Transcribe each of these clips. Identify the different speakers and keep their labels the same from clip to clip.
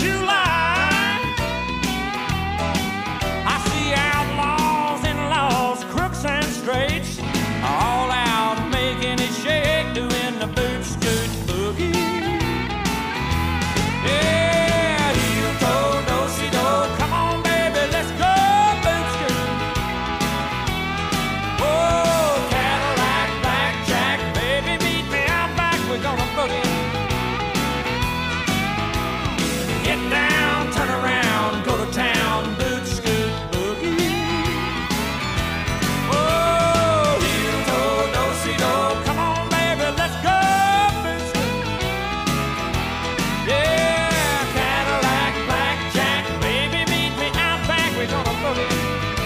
Speaker 1: July. I see outlaws and laws, crooks and straights, all out making it shake, doing the boot scoot boogie. Yeah, heel toe, do-si-do, come on baby, let's go boot scoot. Oh, Cadillac, blackjack, baby, meet me out back, we're gonna boogie. Get down, turn around, go to town, boot scoot boogie. Oh, heel toe, do-si-do, come on baby, let's go boot scoot. Yeah, Cadillac, blackjack, baby, meet me out back, we're gonna boogie.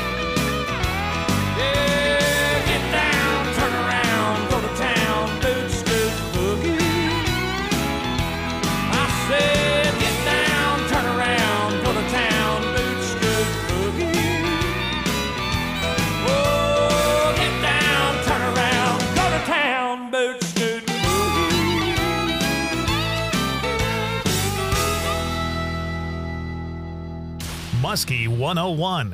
Speaker 1: Yeah, get down, turn around, go to town, boot scoot boogie. I said, get down, turn around, go to town, boot scoot boogie. Oh, get down, turn around, go to town, boot scoot boogie.
Speaker 2: Muskie 101.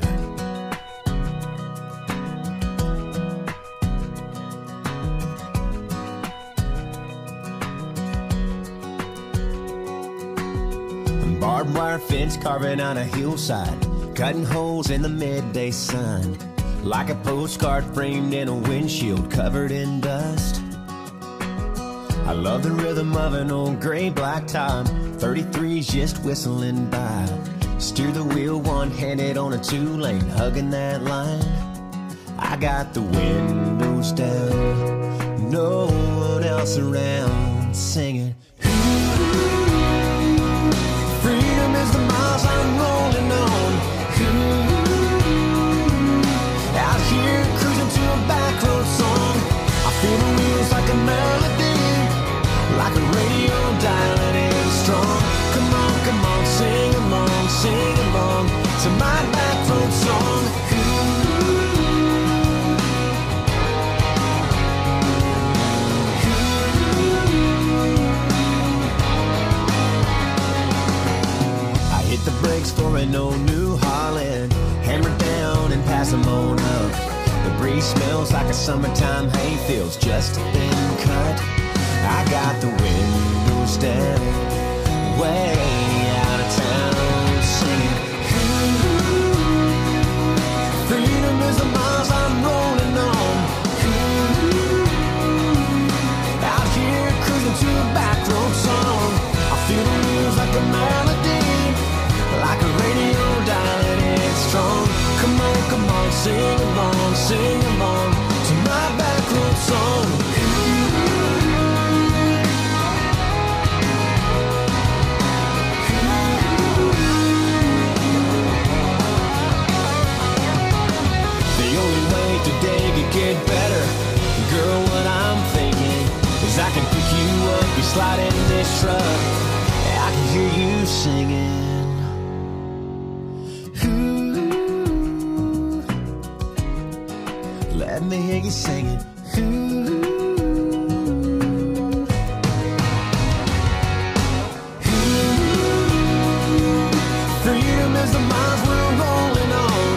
Speaker 3: Barbed wire fence carving on a hillside, cutting holes in the midday sun, like a postcard framed in a windshield covered in dust. I love the rhythm of an old gray black top, 33's just whistling by. Steer the wheel one-handed on a two-lane, hugging that line. I got the windows down, no one else around, singing. Freedom is the miles I'm rolling on. Out here cruising to a back road song. I feel the wheels like a melody, like a radio dialing in strong. Come on, sing along to my back road song. Hit the brakes for an old New Holland, hammer down and pass them on up. The breeze smells like a summertime hayfield's just been cut. I got the windows down, way out of town, singing. Freedom is the miles I'm rolling on. Out here cruising to a back road song. I feel the wheels like a melody, like a radio dialing in strong. Come on, sing along to my back road song. The only way today could get better, girl, what I'm thinking is I can pick you up, you slide in this truck, I can hear you singing. Let me hear you singing. Freedom is the miles we're rolling on.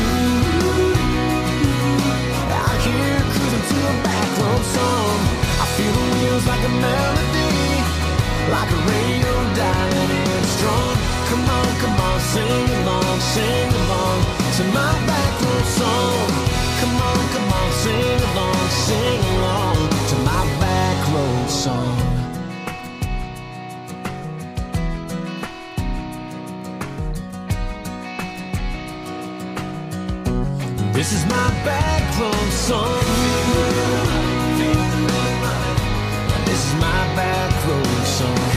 Speaker 3: Out here cruising to a back road song. I feel the wheels like a melody, like a radio dialing in strong. Come on, sing along to my back road song. Come on, sing along to my back road song. This is my back road song. This is my back road song.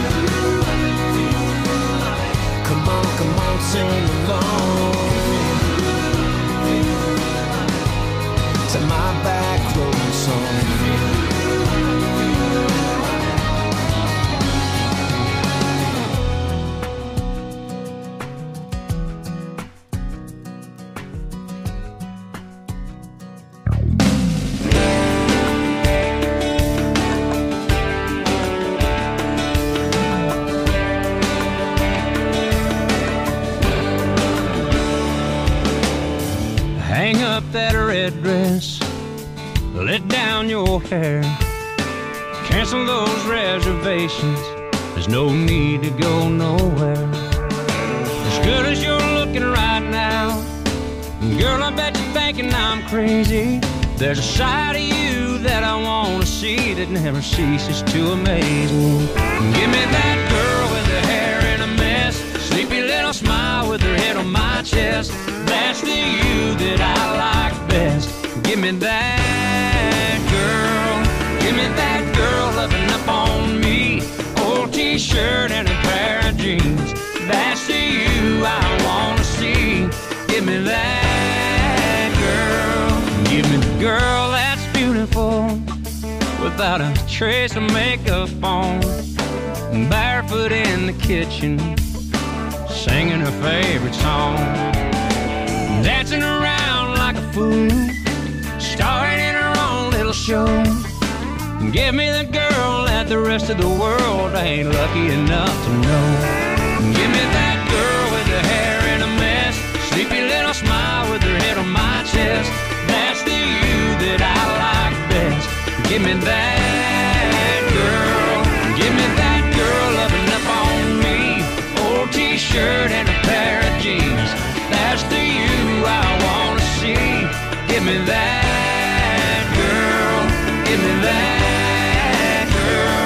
Speaker 3: Come on, sing along to my back road song.
Speaker 1: O'Hare. Cancel those reservations, there's no need to go nowhere. As good as you're looking right now, girl, I bet you're thinking I'm crazy. There's a side of you that I wanna see that never ceases to amaze me. Give me that girl with her hair in a mess, sleepy little smile with her head on my chest. That's the you that I like best. Give me that girl. Give me that girl loving up on me. Old t-shirt and a pair of jeans. That's the you I wanna see. Give me that girl. Give me the girl that's beautiful, without a trace of makeup on, barefoot in the kitchen, singing her favorite song, dancing around like a fool, starring in her own little show. Give me the girl that the rest of the world ain't lucky enough to know. Give me that girl with her hair in a mess, sleepy little smile with her head on my chest. That's the you that I like best. Give me that girl. Give me that girl loving up on me. Old t-shirt and a pair of jeans. That's the you I wanna see. Give me that girl. Give me that girl.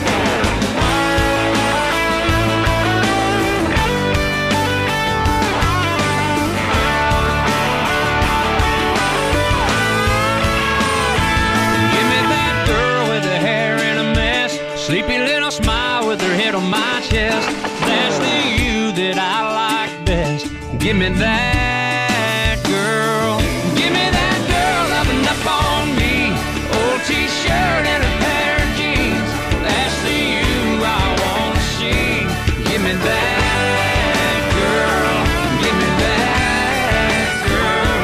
Speaker 1: Sleepy little smile with her head on my chest. That's the you that I like best. Give me that girl. Give me that girl loving up on me. Old t-shirt and a pair of jeans. That's the you I wanna see. Give me that girl. Give me that girl.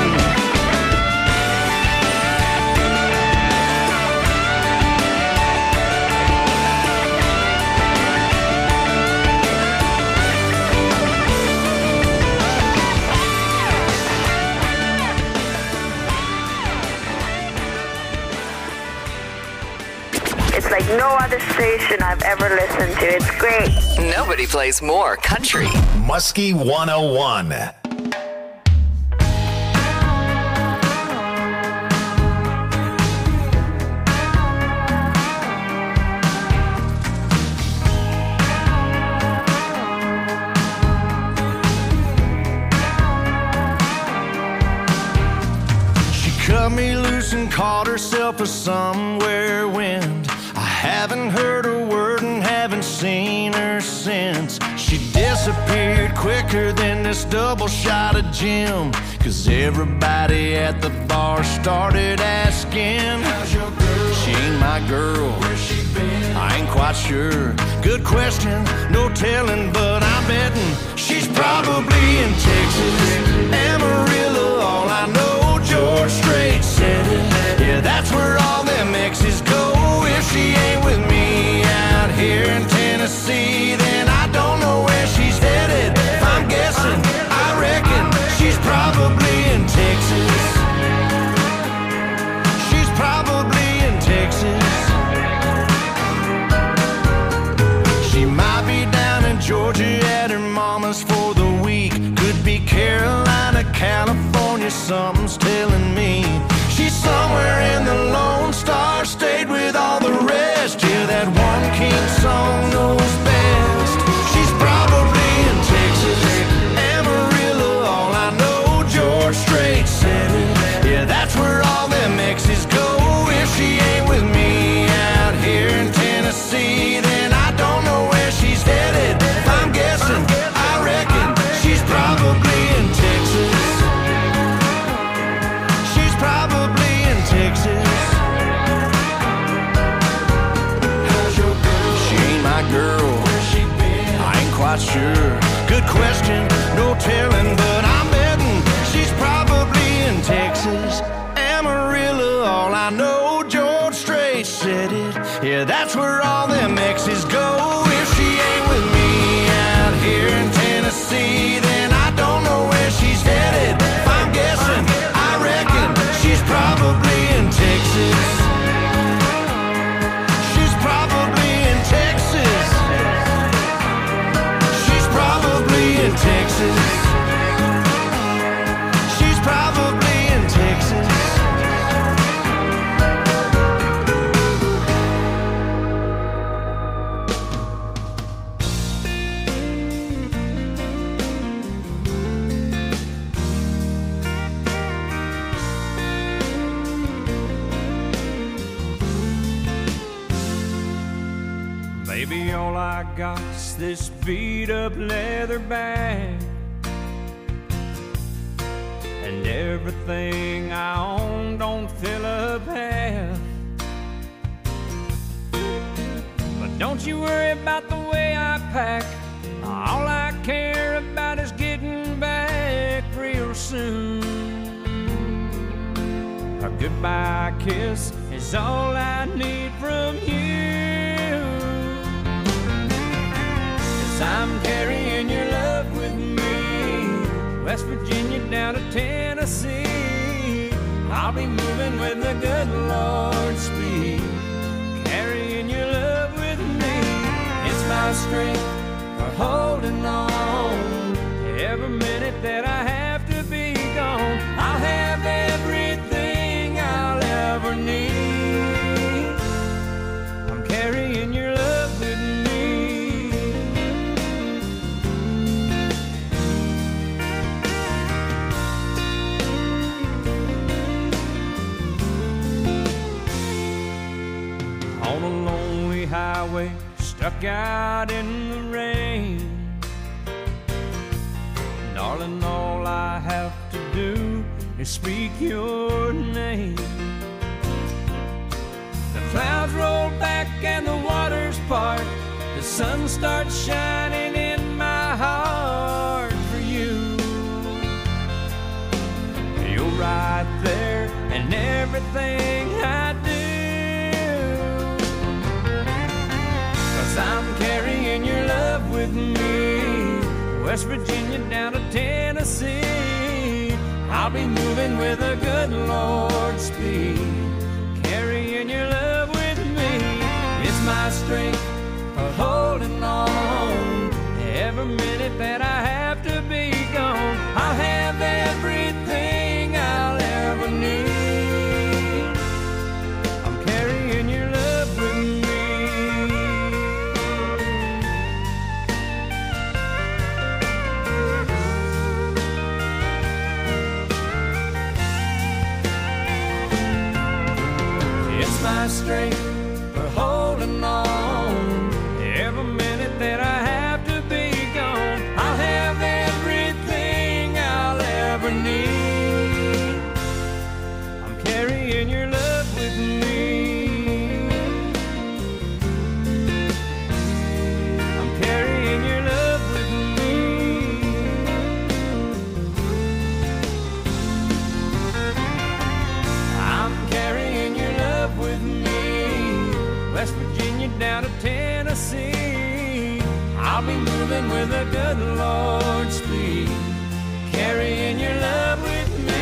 Speaker 2: It's like no other station I've ever listened to. It's great.
Speaker 4: Nobody plays more country.
Speaker 5: Muskie 101.
Speaker 6: Cut me loose and caught herself a somewhere wind. I haven't heard a word and haven't seen her since. She disappeared quicker than this double shot of gin. Cause everybody at the bar started asking, how's your girl? She ain't my girl. Where's she been? I ain't quite sure. Good question, no telling, but I'm betting she's probably in Texas, Amarillo, all I know. George Strait said it. Yeah, that's where all them exes go. If she ain't with me out here in Tennessee, then I don't know where she's headed. If I'm guessing, I reckon she's probably in Texas. She's probably in Texas. She might be down in Georgia at her mama's for the week. Could be Carolina, California, something's telling me. She's somewhere in the Lone Star State with all the rest. Yeah, that one king song knows best. She's probably in Texas, Amarillo, all I know. George Strait said it. Yeah, that's where all them exes go. If she ain't with me out here in Tennessee, then I don't know where she's headed. If I'm guessing, I reckon she's probably in Texas. She's probably in Texas. How's your girl? She ain't my girl. Where's she been? I ain't quite sure. Good question, no telling, but I'm betting she's probably in Texas, Amarillo, all I know. George Strait said it. Yeah, that's where all them exes go. If she ain't with me out here in Tennessee, then I don't know where she's headed. If I'm guessing, I reckon she's probably in Texas.
Speaker 1: Baby, all I got's this beat-up leather bag, and everything I own don't fill up half. But don't you worry about the way I pack. All I care about is getting back real soon. A goodbye kiss is all I need from you. 'Cause I'm carrying your love with me, West Virginia down to Tennessee. I'll be moving with the good Lord's speed, carrying your love with me. It's my strength for holding on. Every minute that I have to be gone, I'll have everything I'll ever need. I'm carrying your love with me. On a lonely highway, stuck out in the rain, darling, all I have to do is speak your name. The clouds roll back and the waters part, the sun starts shining in my heart for you. You're right there in everything I do, 'cause I'm carrying your love with me, West Virginia down to Tennessee. I'll be moving with a good Lord's speed, carrying your love with me. It's my strength for holding on. Every minute that I have to be gone, I'll have everything I'll ever need. I'm carrying your love with me. My strength for holding on. Every minute that I have to be gone, I'll have everything I'll ever need. I'm carrying your love with me. I'm carrying your love with me. I'm carrying your love with me, West Virginia down to Tennessee. I'll be moving with a good Lord's speed, carrying your love with me.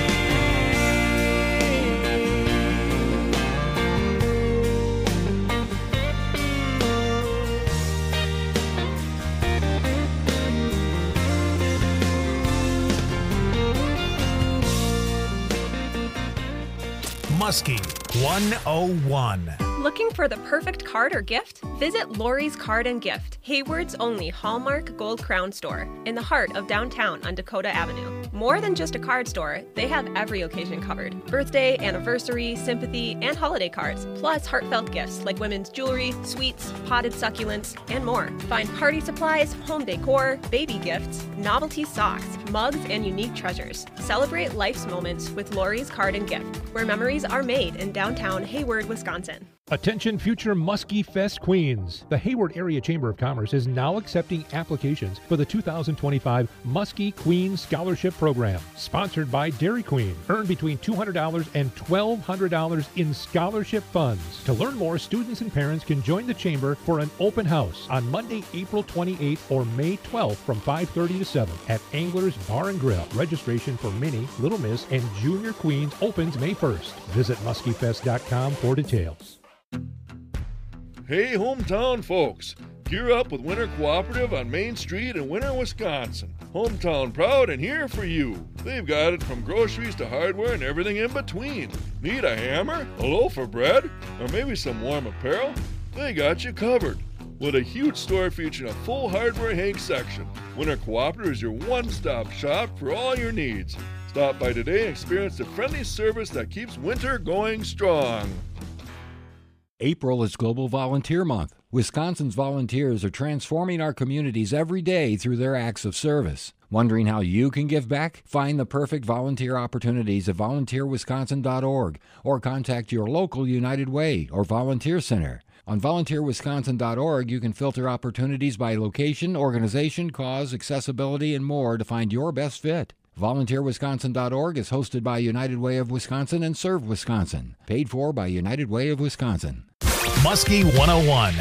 Speaker 5: Muskie 101.
Speaker 7: Looking for the perfect card or gift? Visit Lori's Card and Gift, Hayward's only Hallmark Gold Crown store in the heart of downtown on Dakota Avenue. More than just a card store, they have every occasion covered. Birthday, anniversary, sympathy, and holiday cards, plus heartfelt gifts like women's jewelry, sweets, potted succulents, and more. Find party supplies, home decor, baby gifts, novelty socks, mugs, and unique treasures. Celebrate life's moments with Lori's Card and Gift, where memories are made in downtown Hayward, Wisconsin.
Speaker 8: Attention future Muskie Fest Queens. The Hayward Area Chamber of Commerce is now accepting applications for the 2025 Muskie Queen Scholarship Program. Sponsored by Dairy Queen. Earn between $200 and $1,200 in scholarship funds. To learn more, students and parents can join the Chamber for an open house on Monday, April 28th or May 12th from 5:30 to 7 at Angler's Bar and Grill. Registration for Mini, Little Miss, and Junior Queens opens May 1st. Visit muskiefest.com for details.
Speaker 9: Hey, hometown folks! Gear up with Winter Cooperative on Main Street in Winter, Wisconsin. Hometown proud and here for you. They've got it from groceries to hardware and everything in between. Need a hammer, a loaf of bread, or maybe some warm apparel? They got you covered. With a huge store featuring a full hardware Hank section, Winter Cooperative is your one-stop shop for all your needs. Stop by today and experience the friendly service that keeps winter going strong.
Speaker 10: April is Global Volunteer Month. Wisconsin's volunteers are transforming our communities every day through their acts of service. Wondering how you can give back? Find the perfect volunteer opportunities at volunteerwisconsin.org or contact your local United Way or volunteer center. On volunteerwisconsin.org, you can filter opportunities by location, organization, cause, accessibility, and more to find your best fit. VolunteerWisconsin.org is hosted by United Way of Wisconsin and Serve Wisconsin. Paid for by United Way of Wisconsin.
Speaker 5: Muskie 101.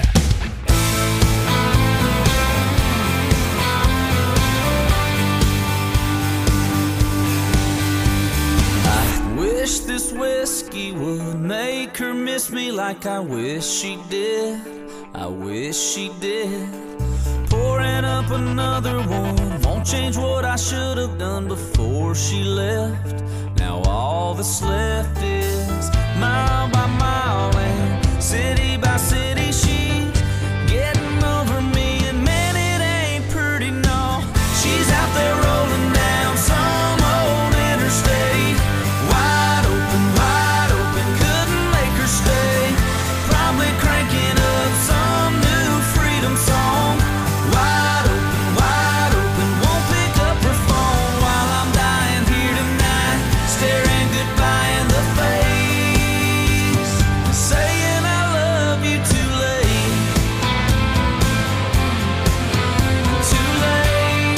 Speaker 11: I wish this whiskey would make her miss me like I wish she did. I wish she did. Pouring up another one won't change what I should have done before she left. Now all that's left is mile by mile and city by city. She's getting over me, and man, it ain't pretty, no. She's out there rolling down some old interstate, wide open, couldn't make her stay. Probably cranking up some new freedom song. Wide open, won't pick up her phone while I'm dying here tonight, staring goodbye in the face, saying I love you too late, too late.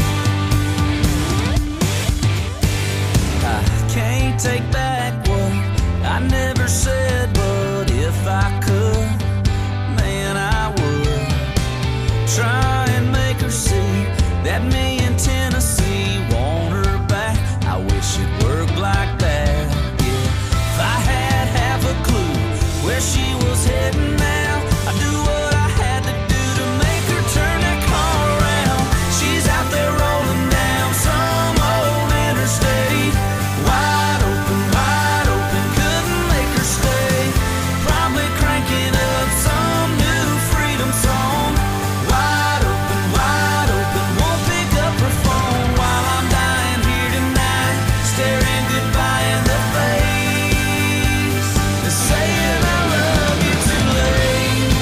Speaker 11: I can't take back what I never said, but if I could, man, I would try and make her see that me in Tennessee want her back. I wish it worked like that, yeah. If I had half a clue where she was heading now, I'd do what I had to do to make her turn that car around. She's out there rolling down some old interstate, wide open, couldn't make her stay. Probably cranking up some new freedom song. Wide open, won't pick up her phone while I'm dying here tonight, staring goodbye in the face, saying I love you too late,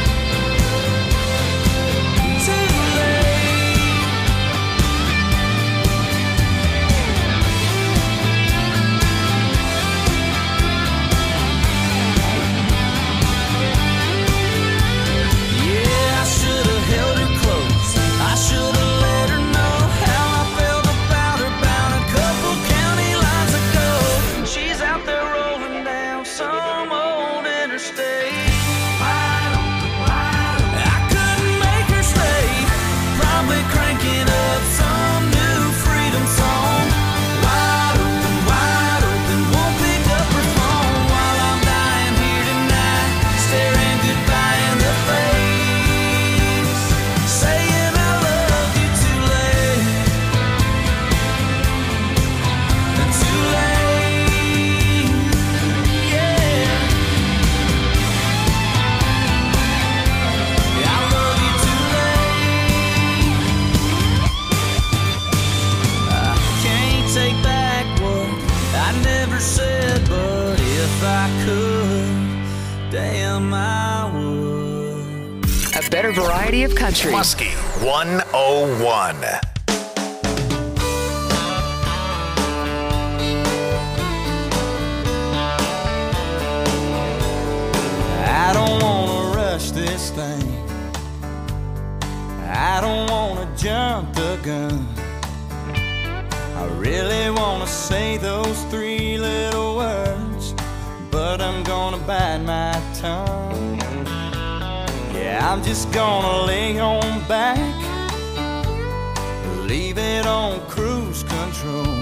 Speaker 11: too late. Yeah, I should have held her close. I should have let her know how I felt about her about a couple county lines ago. She's out there rolling down some old interstate. I couldn't make her stay. Probably cranking up some new freedom song. Wide open, won't pick up her phone while I'm dying here tonight, staring goodbye in the face, saying I love you too late, too late, yeah. I love you too late. I can't take back what I never said, but if I could, damn I would.
Speaker 4: A better variety of country.
Speaker 5: Muskie 101.
Speaker 11: I don't wanna rush this thing, I don't wanna jump the gun. I really wanna say those three little words, but I'm gonna bite my tongue. Yeah, I'm just gonna lay on back, leave it on cruise control.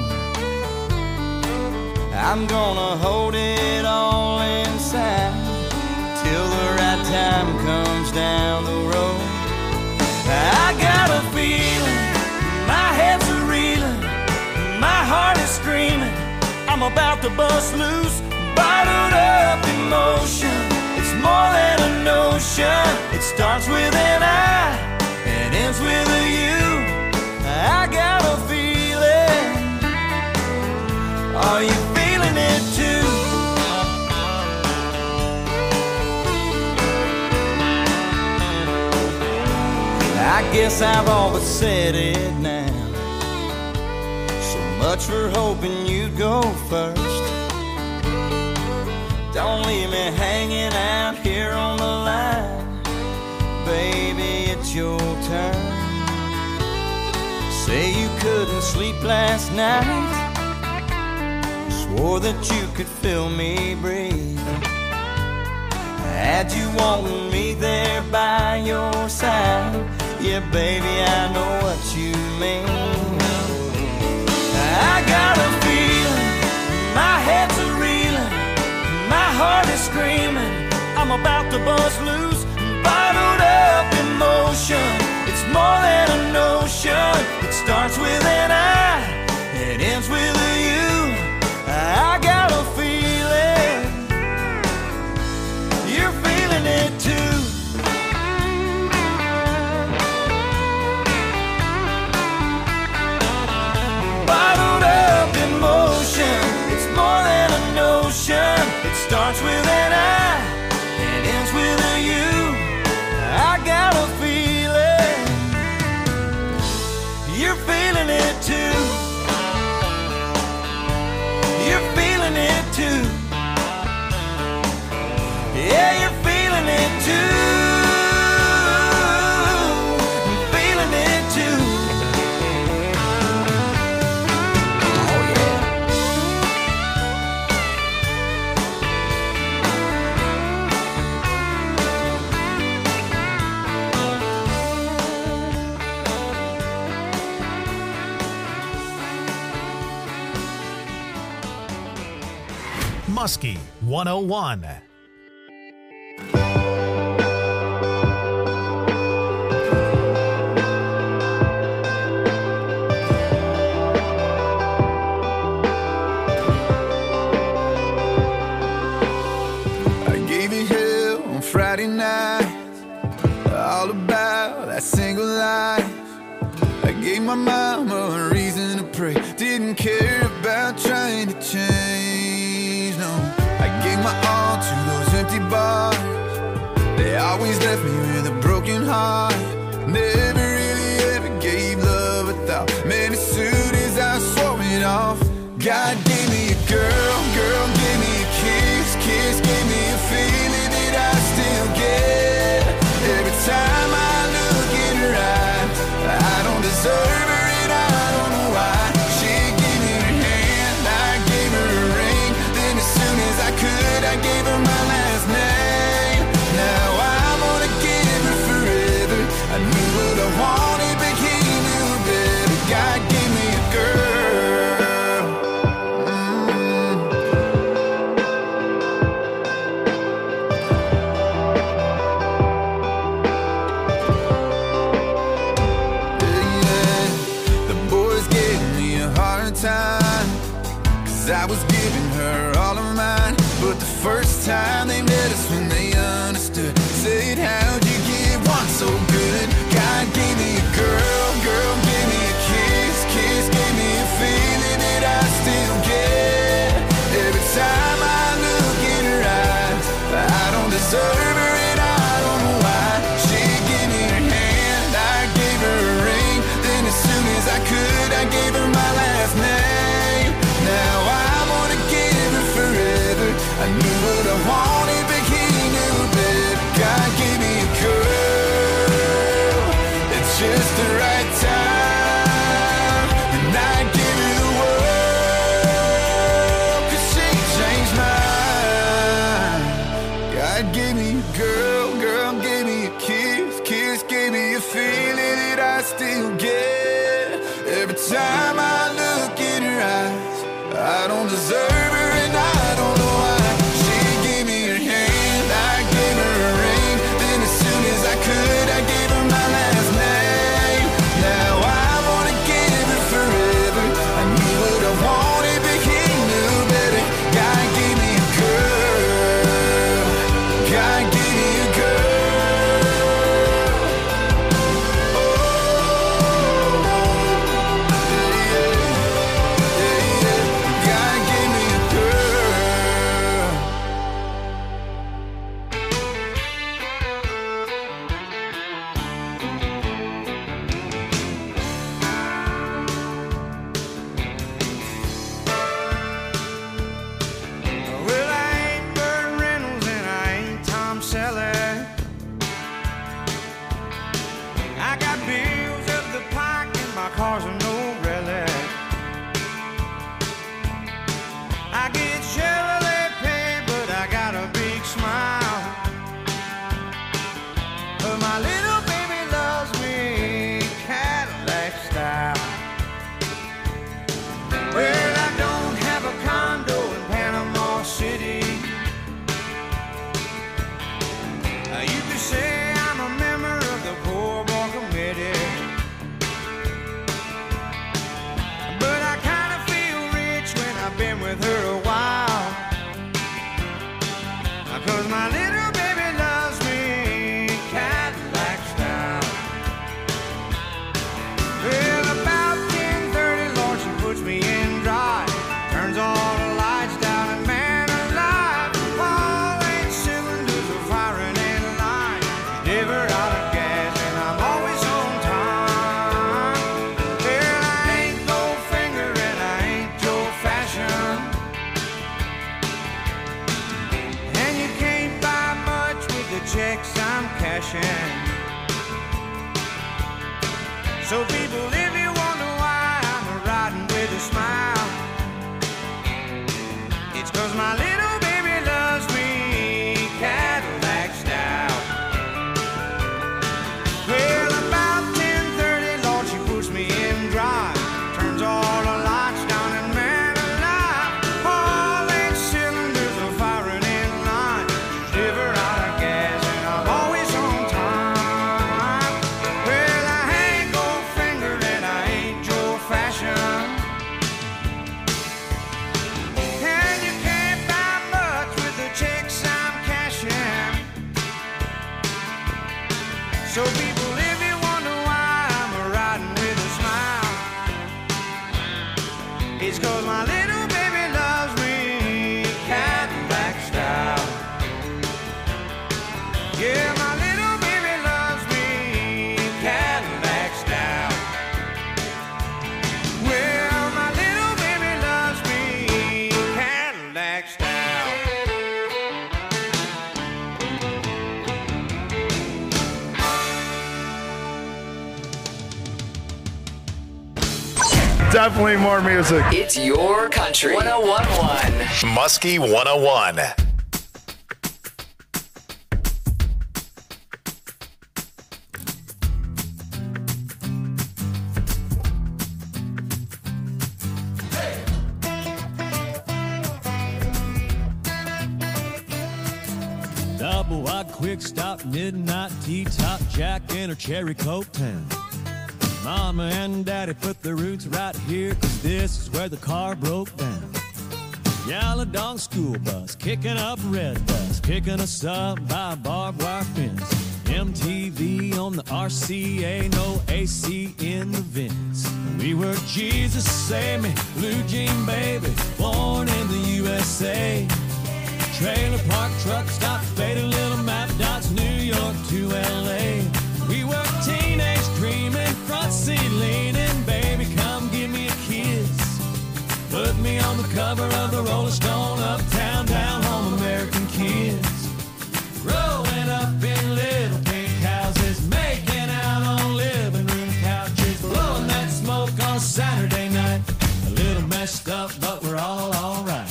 Speaker 11: I'm gonna hold it all inside till the right time comes down the road. I got a feeling, my head's a reeling, my heart is screaming, I'm about to bust loose, bottled up emotion. It's more than a notion, it starts with an I and ends with a you. I got a feeling, are you feeling it too? I guess I've all but said it now. So much for hoping you'd go first. Don't leave me hanging out here on the line. Baby, it's your turn. Say you couldn't sleep last night. Swore that you could feel me breathe. Had you wanting me there by your side. Yeah, baby, I know what you mean. I got a feeling, my head's a reeling, my heart is screaming, I'm about to bust loose, bottled up emotion. It's more than a notion. It starts with an I, it ends with a you. I got a feeling, you're feeling it too. Bottled up emotion, it's more than a notion. It starts with an I, it ends with a you. I got a feeling, you're feeling it too. You're feeling it too. Yeah, you're feeling it too. Feeling it too. Oh yeah.
Speaker 5: Muskie 101.
Speaker 6: I gave you hell on Friday night, all about that single life. I gave my mama a reason to pray, didn't care about trying to change, no. I gave my all to those empty bars, they always left me with a broken heart. Never really ever gave love a thought, man, as soon as I swore it off. God gave me a girl, girl gave me a kiss, kiss gave me a feeling that I still get. Every time I look in her eyes, I don't deserve her and I don't know why. She gave me her hand, I gave her a ring, then as soon as I could, I gave her my last name. Now I'm gonna give her forever. I knew what I wanted, but he knew better. God gave me a girl. Time, 'cause I was giving her all of mine, but the first time they met us when they understood, said, how'd you get one so good? God gave me a girl, girl gave me a kiss, kiss gave me a feeling that I still get. Every time I look in her eyes, I don't deserve her and I don't know why. She gave me her hand, I gave her a ring, then as soon as I could, I gave her my last name. Now I'm gonna give her forever. I knew what I wanted, but he knew better. God gave me a girl at just the right time, and I give her the world, 'cause she changed mine. God gave me a girl, girl gave me a kiss, kiss gave me a feeling that I still get. Every time I look in her eyes, I don't deserve her and I don't know why. She gave me her hand, I gave her a ring, then as soon as I could, I gave her my last name. Now I wanna give her forever. I knew what I wanted, but he knew better. God gave me a girl, God gave me a girl. Oh, yeah. fashion. So people, if you wonder why I'm riding with a smile, it's 'cause my little baby loves me Cadillac style. Well, about 10:30, Lord, she puts me in drive, turns all the lights down and man alive, all 8 cylinders are firing in line, never out of gas and I'm always on time. Well, I ain't gold-fingered and I ain't Joe Fashion, and you can't buy much with the checks I'm cashing. So people, if you wonder why I'm riding with a smile, it's 'cause my little baby loves me Cadillac style. Yeah, my little baby loves me Cadillac style. Well, my little baby loves me Cadillac style.
Speaker 12: Definitely more music.
Speaker 4: It's your country. 101.1.
Speaker 5: Muskie 101.
Speaker 13: Double wide quick stop, midnight T-top, Jack in her cherry coke town. Mama and Daddy put their roots right here, 'cause this is where the car broke down. Yellow dog school bus, kicking up red bus, picking us up by a barbed wire fence. MTV on the RCA, no AC in the vents. We were Jesus Save Me, Blue Jean Baby, born in the USA. Trailer park truck stop, faded little map dots, New York to LA. We were teenage dreaming, front seat leaning, baby come give me a kiss. Put me on the cover of the Rolling Stone, uptown, down home, American kids. Growing up in little pink houses, making out on living room couches, blowing that smoke on Saturday night. A little messed up, but we're all alright.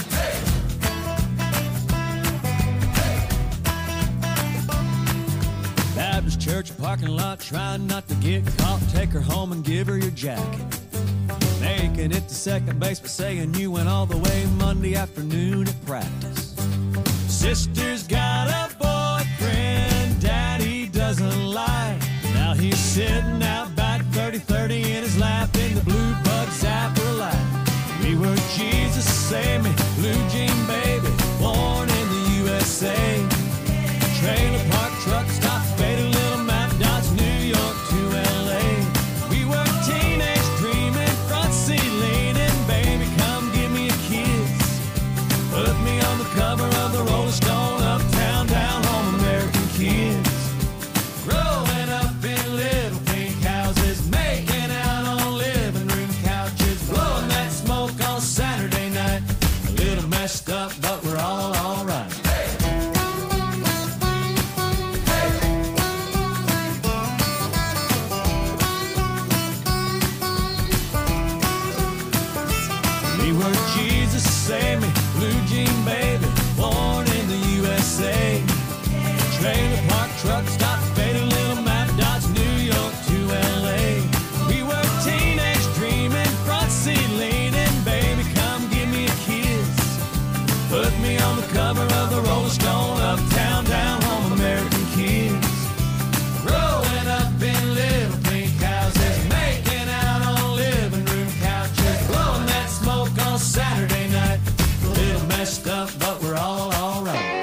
Speaker 13: Baptist church parking lot, trying not to get caught. Take her home and give her your jacket. Making it to second base, but saying you went all the way Monday afternoon at practice. Sister's got a boyfriend Daddy doesn't like. Now he's sitting out back 30-30 in his lap in the blue bug zapper light. We were Jesus Save Me, Blue Jean Baby, born in the USA. Trailer park truck stop, faded little map dots, New York to LA. We were teenage dreaming, front seat leaning, baby come give me a kiss. Put me on the cover of the Rolling Stone, uptown, down home, American kids. Growing up in little pink houses, making out on living room couches, blowing that smoke on Saturday night. A little messed up, but we're all alright. We were Jesus Save Me, Blue Jean Baby, born in the USA. Trailer park truck stop, faded little map dots, New York to LA. We were teenage dreaming, front seat leaning, baby come give me a kiss. Put me on the cover of the Rolling Stone, uptown, down home, American kids. Growing up in little pink houses, making out on living room couches, blowing that smoke on Saturday night. A little messed up, but we're all alright.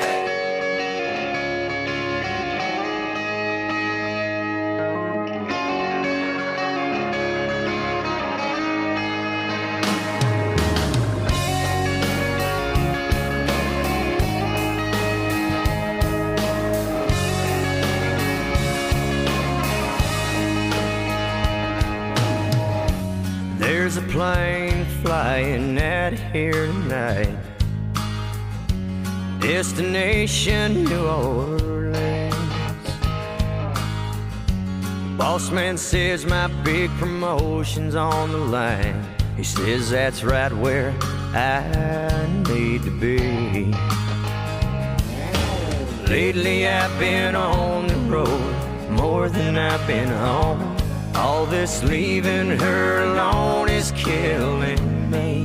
Speaker 3: There's a plane flying out of here tonight. Destination New Orleans. Boss man says my big promotion's on the line. He says that's right where I need to be. Lately I've been on the road more than I've been home. All this leaving her alone is killing me.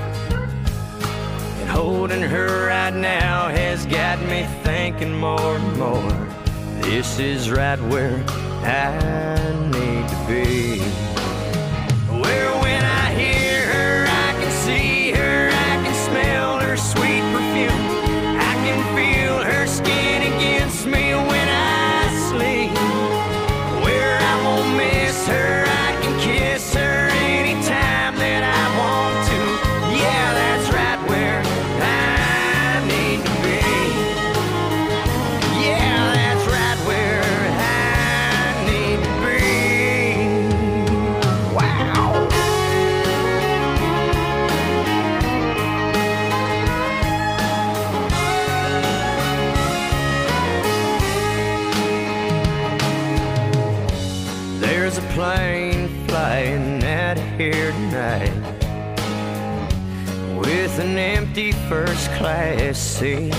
Speaker 3: And holding her right now has got me thinking more and more. This is right where I need to be. Where when I hear her, I can see her, I can smell her sweet perfume. I can feel her skin against me when I sleep. Where I won't miss her, I can kiss her anytime that I want to. Yeah, that's right where I need to be. Yeah, that's right where I need to be. Wow. There's a plane flying out of here tonight with an empty first class seat.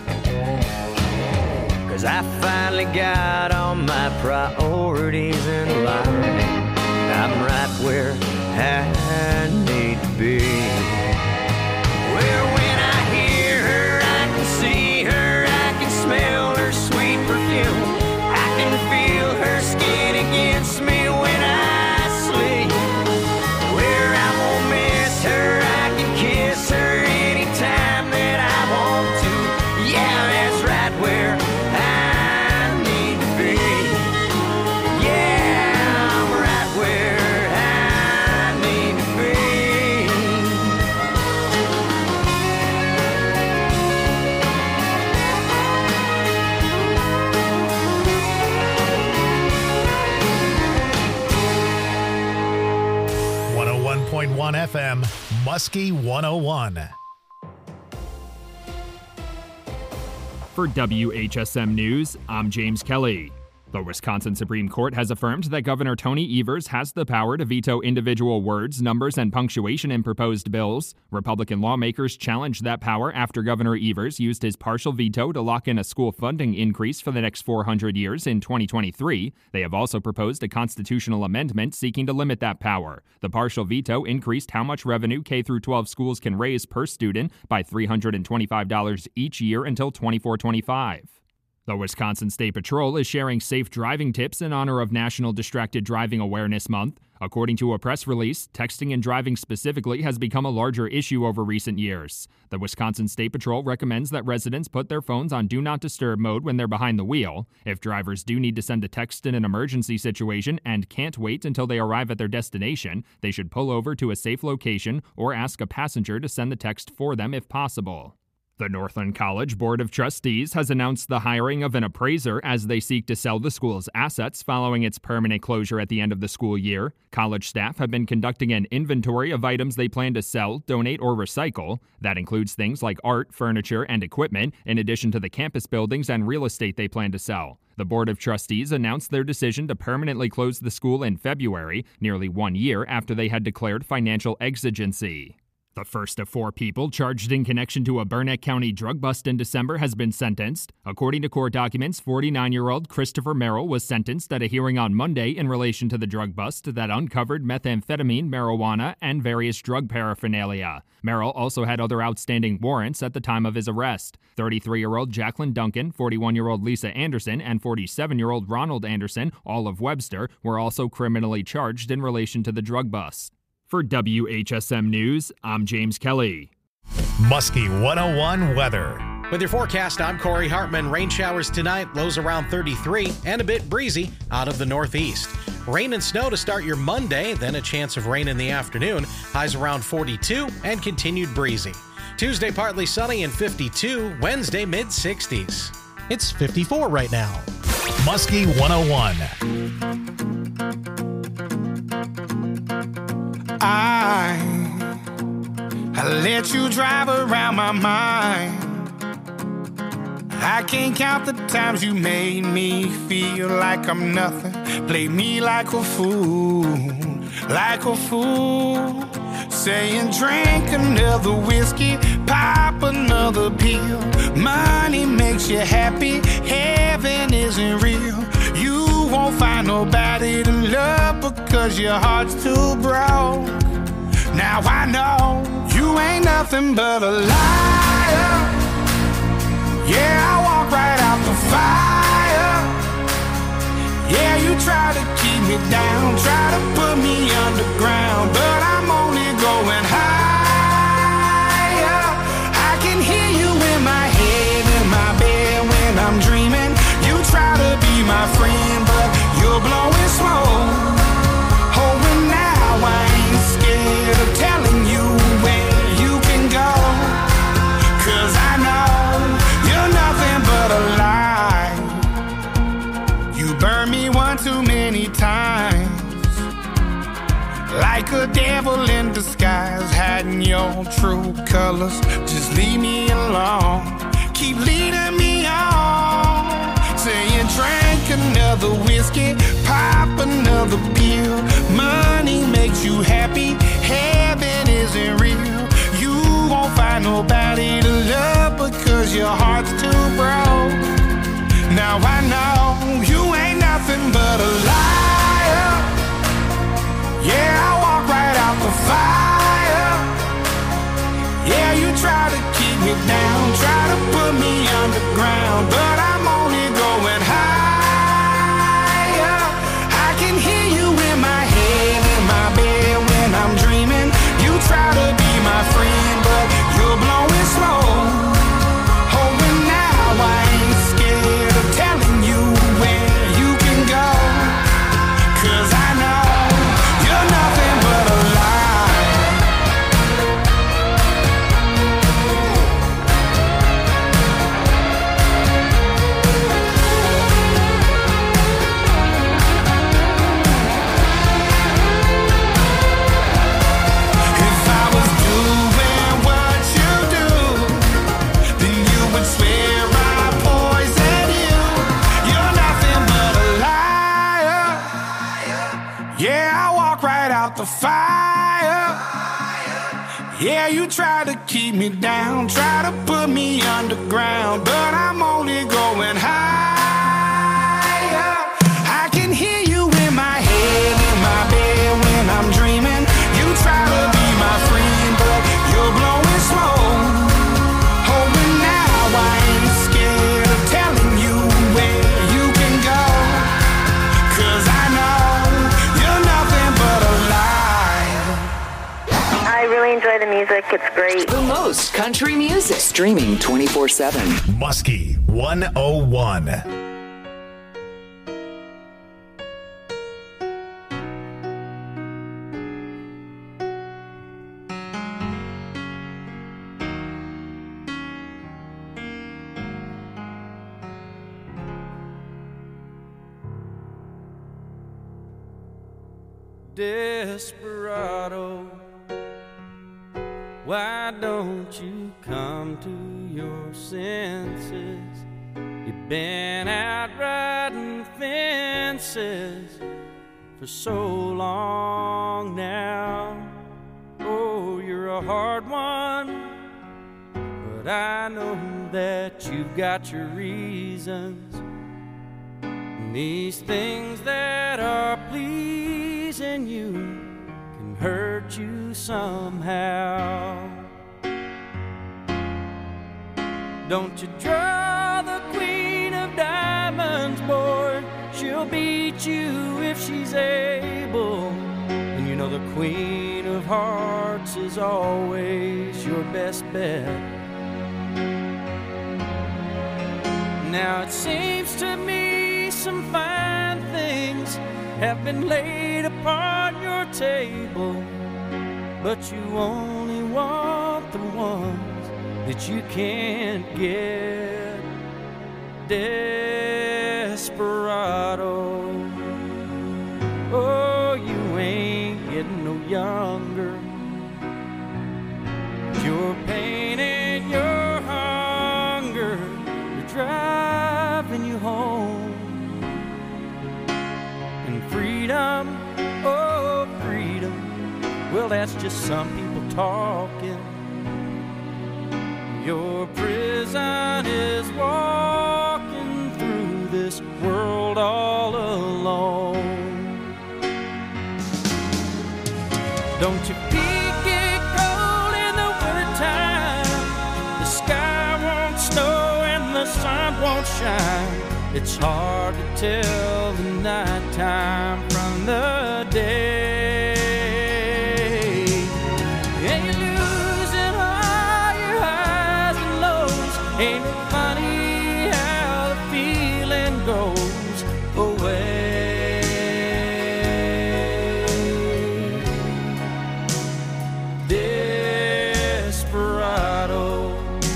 Speaker 3: 'Cause I finally got all my priorities in line. I'm right where I need to be. Where when I hear her, I can see her, I can smell her sweet perfume. I can feel her skin against me when I sleep. Where I won't miss her, I can kiss her anytime that I want to. Yeah, that's right where I need to be. Yeah, I'm right where I need to be.
Speaker 5: 101.1 FM, Muskie 101.
Speaker 12: For WHSM News, I'm James Kelly. The Wisconsin Supreme Court has affirmed that Governor Tony Evers has the power to veto individual words, numbers, and punctuation in proposed bills. Republican lawmakers challenged that power after Governor Evers used his partial veto to lock in a school funding increase for the next 400 years in 2023. They have also proposed a constitutional amendment seeking to limit that power. The partial veto increased how much revenue K-12 schools can raise per student by $325 each year until 24-25. The Wisconsin State Patrol is sharing safe driving tips in honor of National Distracted Driving Awareness Month. According to a press release, texting and driving specifically has become a larger issue over recent years. The Wisconsin State Patrol recommends that residents put their phones on Do Not Disturb mode when they're behind the wheel. If drivers do need to send a text in an emergency situation and can't wait until they arrive at their destination, they should pull over to a safe location or ask a passenger to send the text for them if possible. The Northland College Board of Trustees has announced the hiring of an appraiser as they seek to sell the school's assets following its permanent closure at the end of the school year. College staff have been conducting an inventory of items they plan to sell, donate, or recycle. That includes things like art, furniture, and equipment, in addition to the campus buildings and real estate they plan to sell. The Board of Trustees announced their decision to permanently close the school in February, nearly 1 year after they had declared financial exigency. The first of 4 people charged in connection to a Burnett County drug bust in December has been sentenced. According to court documents, 49-year-old Christopher Merrill was sentenced at a hearing on Monday in relation to the drug bust that uncovered methamphetamine, marijuana, and various drug paraphernalia. Merrill also had other outstanding warrants at the time of his arrest. 33-year-old Jacqueline Duncan, 41-year-old Lisa Anderson, and 47-year-old Ronald Anderson, all of Webster, were also criminally charged in relation to the drug bust. For WHSM News, I'm James Kelly.
Speaker 5: Muskie 101 weather.
Speaker 14: With your forecast, I'm Corey Hartman. Rain showers tonight, lows around 33, and a bit breezy out of the northeast. Rain and snow to start your Monday, then a chance of rain in the afternoon. Highs around 42 and continued breezy. Tuesday, partly sunny and 52. Wednesday, mid-60s.
Speaker 15: It's 54 right now.
Speaker 5: Muskie 101.
Speaker 16: I let you drive around my mind. I can't count the times you made me feel like I'm nothing. Play me like a fool, like a fool. Saying drink another whiskey, pop another pill. Money makes you happy, heaven isn't real. You won't find nobody to love because your heart's too broke. Now I know you ain't nothing but a liar. Yeah, I walk right out the fire. Yeah, you try to keep me down, try to put me underground, but I'm only going higher. I can hear you in my head, in my bed when I'm dreaming. You try to be my friend, but you're blowing smoke. Oh, and now I ain't scared of telling you where you can go, 'cause I know you're nothing but a lie. You burned me one too many times, like a devil in disguise, hiding your true colors. Just leave me alone, keep leading me on. Saying drink another whiskey, pop another pill. Money makes you happy, heaven isn't real. You won't find nobody to love because your heart's too broke. Now I know you ain't nothing but a liar. Yeah, I walk right out the fire. Yeah, you try to keep me down, try to put me underground, but I'm only going higher. I can hear you in my head, in my bed when I'm dreaming. You try to be my friend, but you're blowing smoke. Oh, and now I ain't scared of telling you where you can go, 'cause I know you're nothing but a lie. If I was doing what you do, then you would swear I poisoned you. You're nothing but a liar. Yeah, I walk right out the fire. Yeah, you try to keep me down, try to put me underground, but I'm only going higher. I can hear you in my head, in my bed when I'm dreaming. You try to be my friend, but you're blowing smoke. Oh, and now I ain't scared of telling you where you can go, 'cause I know you're nothing but a lie.
Speaker 2: I really enjoy the music. It's great.
Speaker 4: The most country music. Streaming 24/7.
Speaker 5: Muskie 101.
Speaker 17: Desperado, why don't you come to your senses? You've been out riding fences for so long now. Oh, you're a hard one, but I know that you've got your reasons. And these things that are pleasing you can hurt you somehow. Don't you draw the queen of diamonds, boy. She'll beat you if she's able. And you know the queen of hearts is always your best bet. Now it seems to me some fine things have been laid upon your table, but you only want the ones that you can't get. Desperado, oh, you ain't getting no younger. Your pain and your hunger, you're dry and freedom, oh freedom, well that's just some people talking. Your prison is walking through this world all alone. Don't your feet get cold in the wintertime? The sky won't snow and the sun won't shine. It's hard to tell the nighttime from the day. And you're losing all your highs and lows. Ain't it funny how the feeling goes away? Desperado,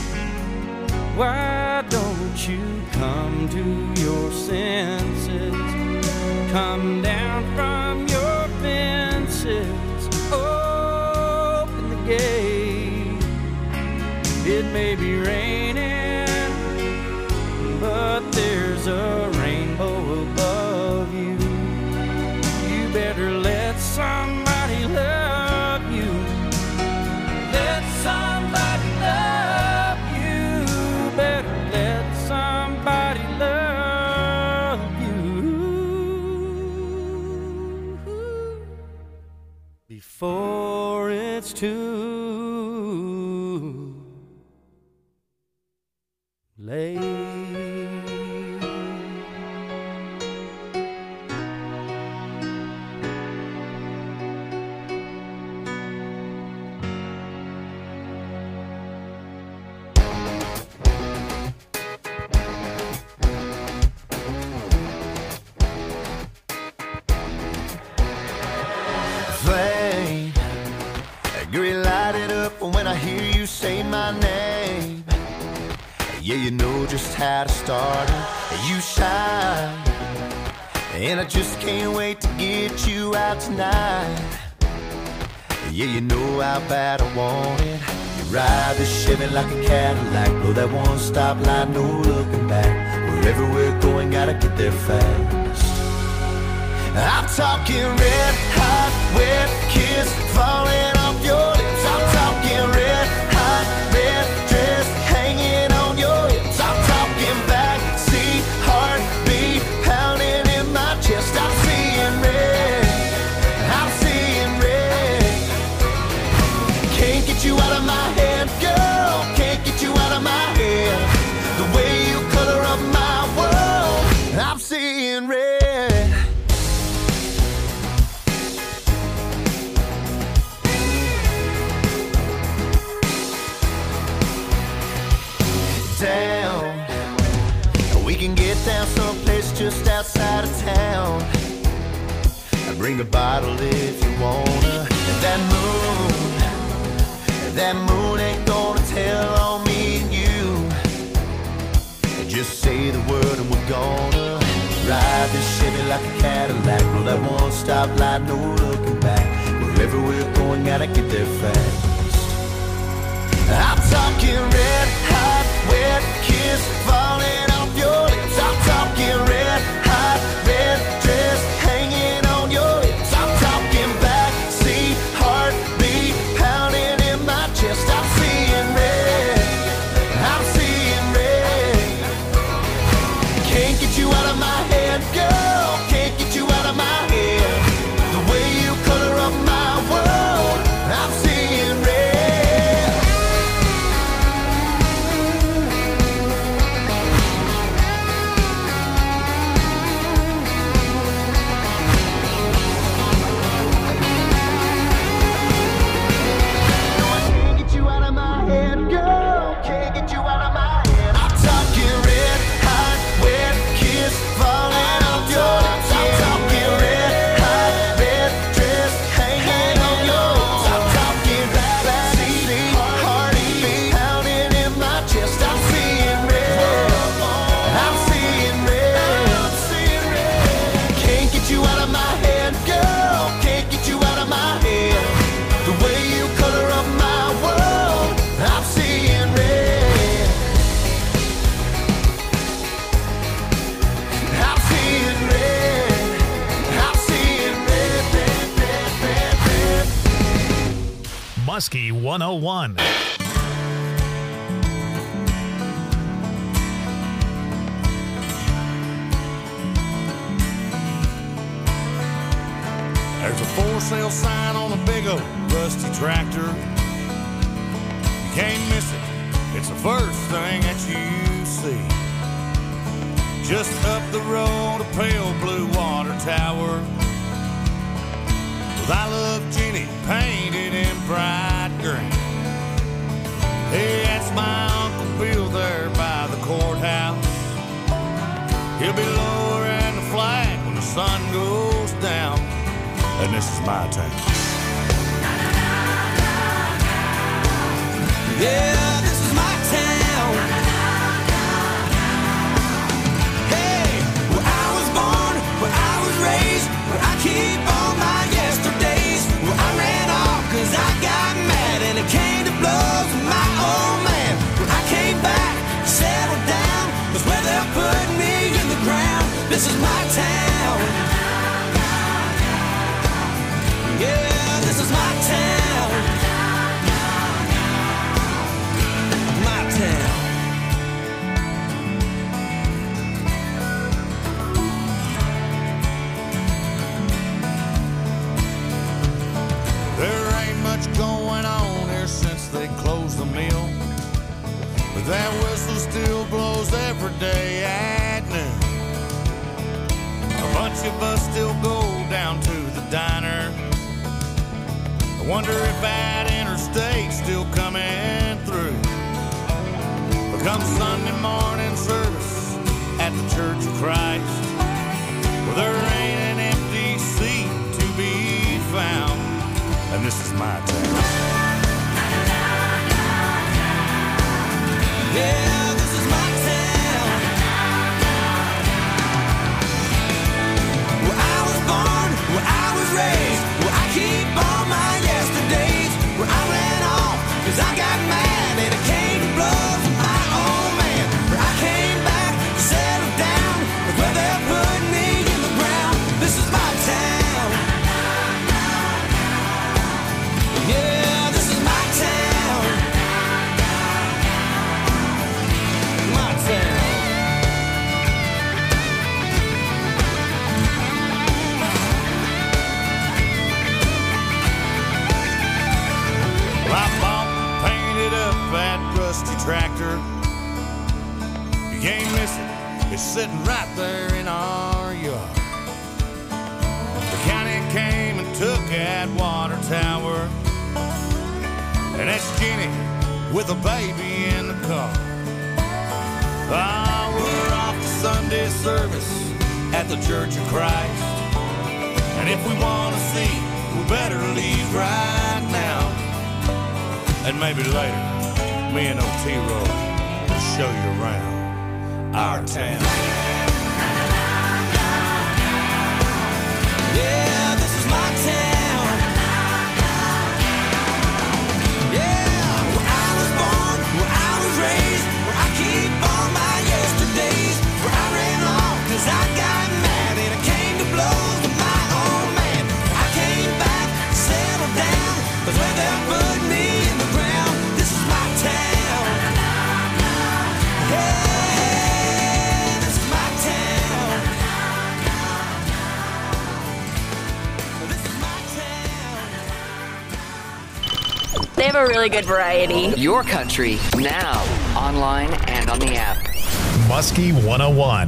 Speaker 17: why don't you come to your senses? Come down from your fences, open the gate. It may be raining, but there's a rainbow above you. You better let somebody love you. Let somebody love you. Better let somebody love you before it's too late.
Speaker 6: Flame, get lighted up when I hear you say my name. Yeah, you know just how to start it. You shine, and I just can't wait to get you out tonight. Yeah, you know how bad I want it. You ride the Chevy like a Cadillac, blow that one stop light, no looking back. Wherever we're going, gotta get there fast. I'm talking red hot, wet kiss falling off your lips. I'm talking red hot, red dress hanging on your hips. I'm talking backseat heartbeat pounding in my chest. I'm seeing red, I'm seeing red. Can't get you out of my head, girl. Can't get you out of my head. The way you color up my world, I'm seeing red. Down, we can get down someplace just outside of town. Bring a bottle if you wanna. That moon ain't gonna tell on me and you. Just say the word and we're gonna ride this Chevy like a Cadillac. Blow that one stop light, no looking back. Wherever we're going, gotta get there fast. I'm talking red hot, wet kiss falling off your lips. I'm talking red hot, red dress hanging on your hips. I'm talking backseat heartbeat pounding in my chest. I'm seeing red, I'm seeing red. Can't get you out of my head, girl. Can't get you out of my head. The way you color up my world, I'm seeing red.
Speaker 5: Muskie 101.
Speaker 6: There's a for sale sign on a big old rusty tractor. You can't miss it. It's the first thing that you see. Just up the road, a pale blue water tower with I Love Jenny painted in bright green. Hey, that's my Uncle Bill there by the courthouse. He'll be lowering the flag when the sun goes down. And this is my town.
Speaker 11: Yeah, this is my town. Hey, where I was born, where I was raised, where I keep all my yesterdays, where I ran off cause I got mad and it came to blows with my old man. When I came back, settled down, was where they're putting me in the ground. This is my town. Yeah, this is my town. My town.
Speaker 6: There ain't much going on here since they closed the mill, but that whistle still blows every day at noon. A bunch of us still go down to the diner. I wonder if that interstate's still coming through. But come Sunday morning service at the Church of Christ, well, there ain't an empty seat to be found. And this is my town.
Speaker 11: Yeah, this is my town. Where I was born, where I was raised, where I keep all my yesterdays, where I ran off cause I got mad and it came to blows with my old man. Where I came back, settled down, with where they're putting me in the ground. This is my town. Yeah, this is my town. My town.
Speaker 6: Well, I bought and painted up that rusty tractor. You can't miss it. It's sitting right there in our yard. The county came and took that water tower, and that's Jenny with a baby in the car. Ah, we're off to Sunday service at the Church of Christ, and if we want to see, we better leave right now. And maybe later, me and Otero will show you around our town.
Speaker 11: Yeah, this is my town. Yeah, where I was born, where I was raised, where I keep all my yesterdays, where I ran off cause I got mad and it came to blows with my old man. I came back, settled down, was where they're putting me in the ground. This is my town. Yeah, this is my town. This is my town.
Speaker 4: They have a really good variety. Your country, now, online and on the app.
Speaker 5: Muskie 101.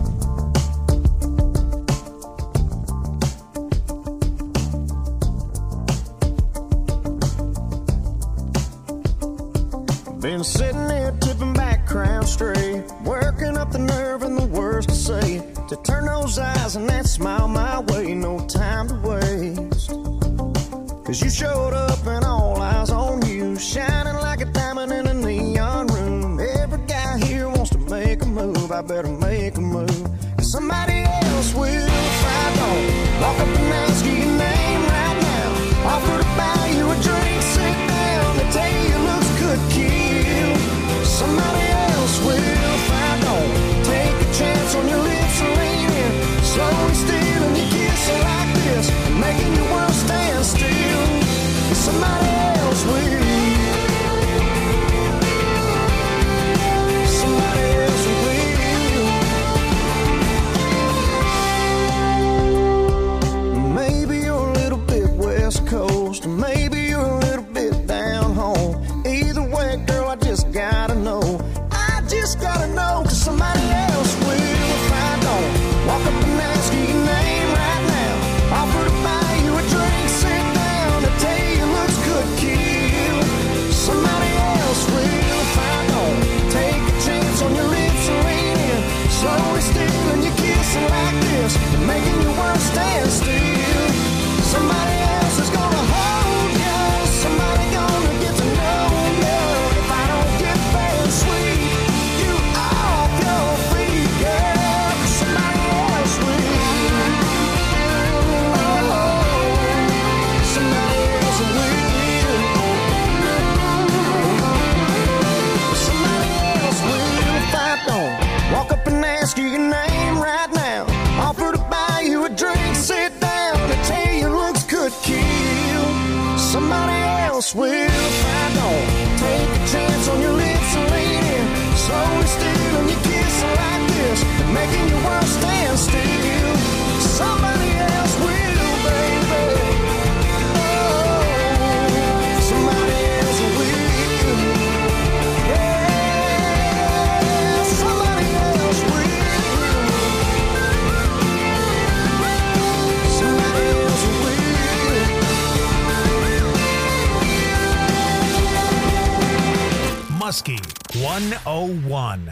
Speaker 3: Been sitting here tipping back, crown straight, working up the nerve and the words to say, to turn those eyes and that smile my way, no time to waste. Cause you showed up and all eyes on you, shining like a diamond in a neon room. Every guy here wants to make a move, I better make a move, cause somebody else will if I don't. Walk up and ask you your name right now, offer to buy you a drink, sit down, they tell you your looks could kill. Somebody else will if I don't. Take a chance on your lips and lean in, slowly stealing your kiss like this, making your world stand still. Somebody else will.
Speaker 6: else will if I don't take a chance on your lips, lady. Slowly stealing your kiss like this, making your world stand still. Somebody else will, baby. Oh, somebody else will. Yeah, somebody else will. Somebody else will.
Speaker 5: Muskie 101.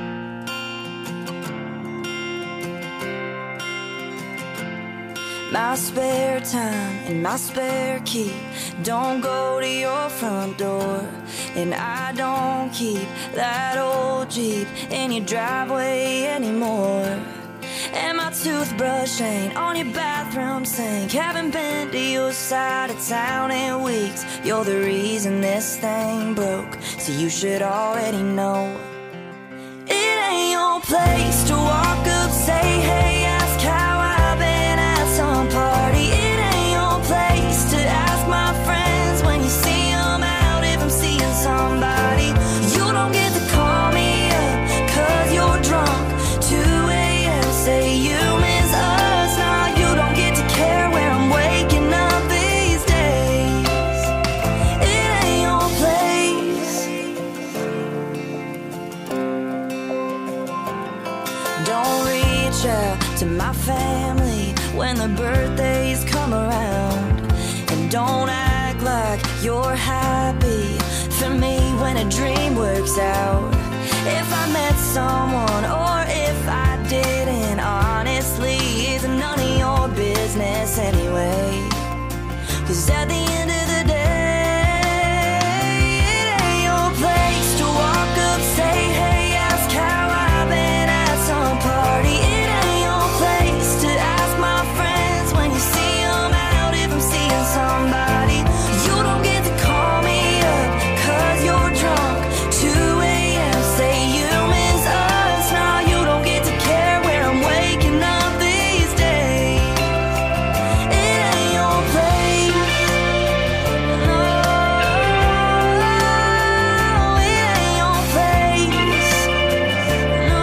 Speaker 11: My spare time and my spare key don't go to your front door, and I don't keep that old Jeep in your driveway anymore. And my toothbrush ain't on your bathroom sink. Haven't been to your side of town in weeks. You're the reason this thing broke, so you should already know. It ain't your place to walk up, say hey, ask how I've been at some party. It ain't your place to ask my friends when you see them out if I'm seeing somebody. You don't get to call me up 'cause you're drunk. 2 a.m. say you miss us. Nah, you don't get to care where I'm waking up these days. It ain't your place. Don't reach out to my family when the birthdays come around, and don't act like you're happy for me when a dream works out. If I met someone or if I didn't, honestly, it's none of your business anyway. 'Cause at the end of the day, it ain't your place to walk up, say hey, ask how I've been at some party. It ain't your place to ask my friends when you see them out if I'm seeing somebody. You don't get to call me up 'cause you're drunk. 2 a.m. say you miss us. Nah, you don't get to care where I'm waking up these days. It ain't your place. No, it ain't your place. No,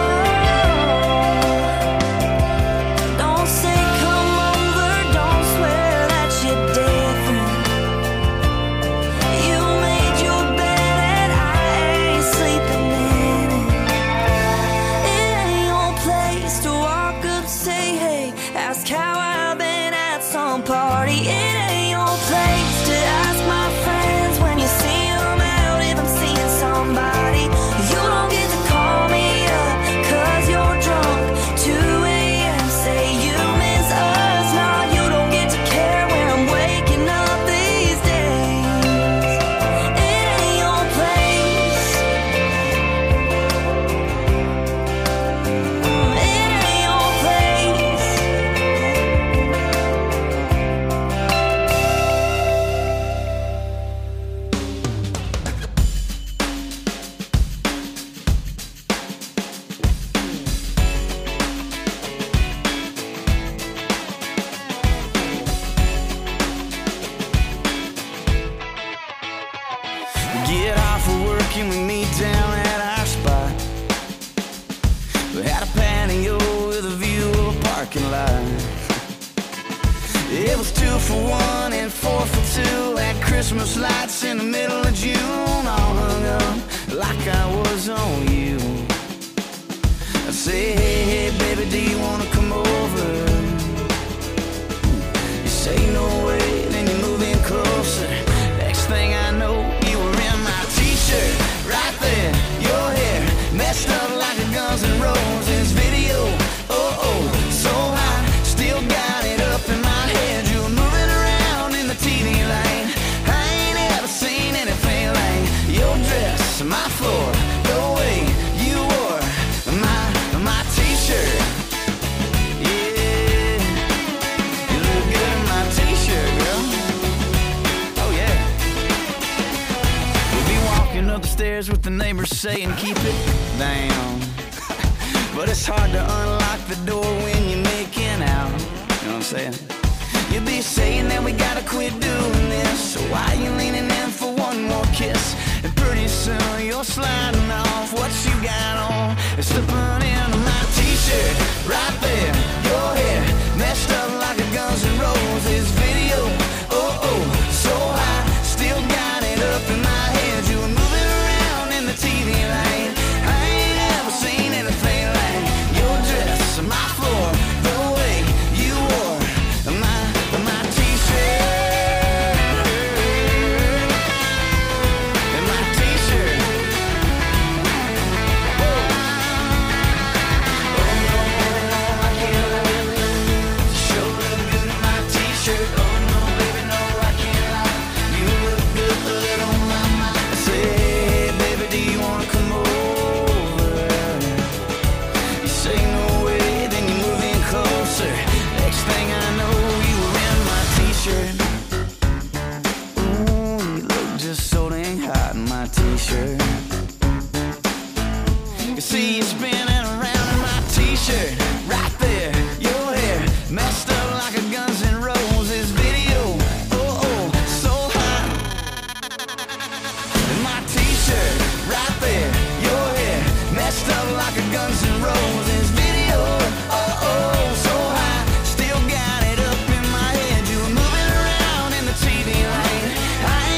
Speaker 11: don't say come over, don't swear that you're different. You made your bed and I ain't sleeping in it. It ain't your place to walk up, say hey, ask how I've been at some party. It ain't your place to ask my friends when you see them out if I'm seeing somebody. You don't get to call me up 'cause you're drunk. 2 a.m. say you miss us. Nah, you don't get to care where I'm waking up these days. It ain't your place. It ain't your place.
Speaker 6: Get off of work and we meet down at our spot. We had a patio with a view of a parking lot. It was 2 for $1 and 4 for $2. Had Christmas lights in the middle of June, all hung up like I was on you. I say, hey, hey, baby, do you wanna come over? You say no way, then you move in closer. Next thing I know, you were in my t-shirt, right there. Your hair messed up like a Guns N' Roses video. Oh, oh, so hot, still got it up in my head. You were moving around in the TV lane. I ain't ever seen anything like your dress, my floor, the way you wore my t-shirt. Yeah, you look good in my t-shirt, girl. Oh yeah. We'll be walking up the stairs with the neighbors saying keep it down. But it's hard to unlock the door when you're making out. You know what I'm saying?
Speaker 11: You'll be saying that we gotta quit doing this. So why you leaning in for one more kiss? And pretty soon you're sliding off what you got on and slipping into my t-shirt. Right there, your hair messed up like a Guns N' Roses video. Oh, oh, so high, still got it up in my head. You were moving around in the TV light. I ain't ever seen anything like your dress, my floor, the way you wore my t-shirt. And my t-shirt. Oh no, I can't lie. Sure look good in my t-shirt. Oh no, baby, no, I can't lie. You look good on my mind. I say, baby, do you wanna come over? You say no way, then you move in closer. Next thing I know, you were in my t-shirt. Ooh, you look just so dang hot in my t-shirt.